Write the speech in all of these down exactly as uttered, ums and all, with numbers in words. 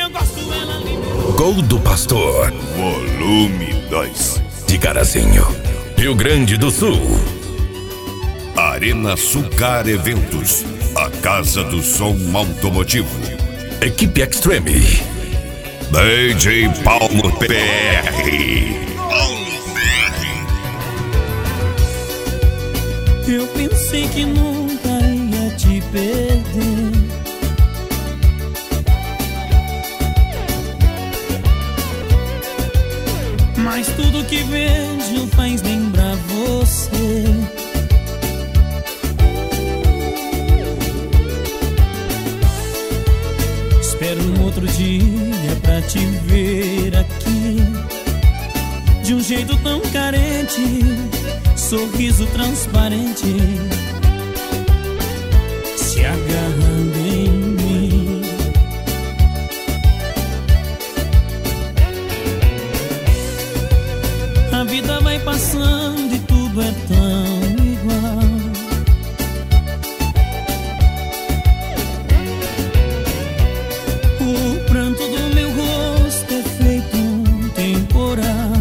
eu gosto, ela liberou. Gol do Pastor, volume dois. De Carazinho, Rio Grande do Sul. Arena Sucar Eventos, a casa do som automotivo. Equipe Extreme. D J Paulo P R. Paulo P R. Eu pensei que nunca ia te perder. Mas tudo que vejo faz lembrar você. Espero um outro dia pra te ver aqui, de um jeito tão carente, sorriso transparente, se agarrando em mim. A vida vai passando e tudo é tão igual. O pranto do meu rosto é feito um temporal.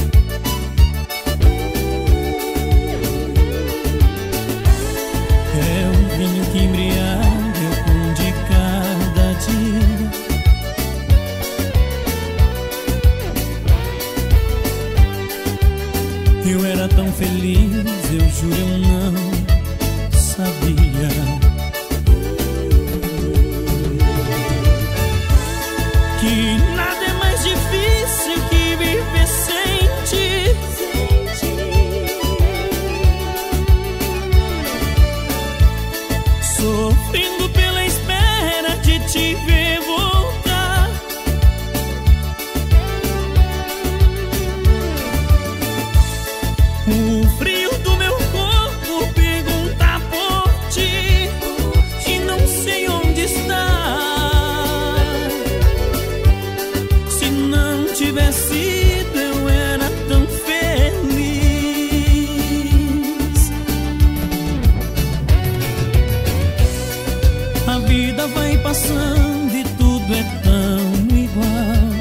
É um vinho que embriaga o pão de cada dia. Eu era tão feliz, eu juro eu não sabia que nada é mais difícil que viver sem ti. Sofrendo pela espera de te ver voltar. O frio do meu corpo pergunta por ti e não sei onde está. Se não tivesse ido eu era tão feliz. A vida vai passando e tudo é tão igual.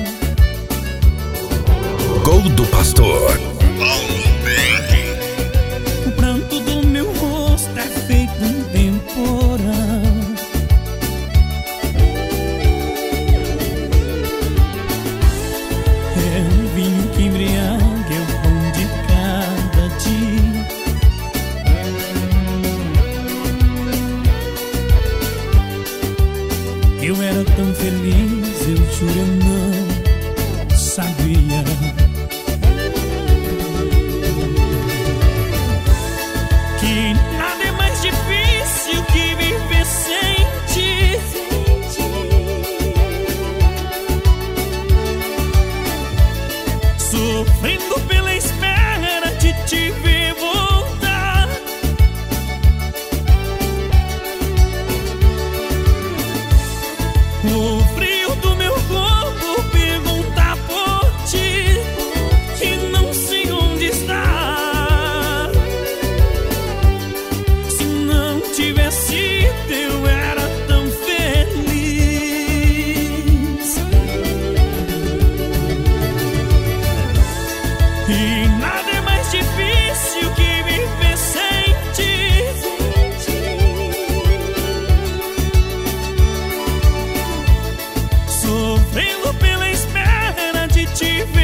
Gol do Pastor. O pranto do meu rosto é feito um temporal. É um vinho que embriaga, é o pão de cada dia. Eu era tão feliz, eu juro eu não sabia que nada é mais difícil que viver sem ti. Sofrendo pela espera de te ver voltar. O frio do meu corpo pergunta por ti e não sei onde está. Se não tivesse ido eu era tão feliz. E nada é mais difícil que viver sem ti. Sofrendo pela espera de te ver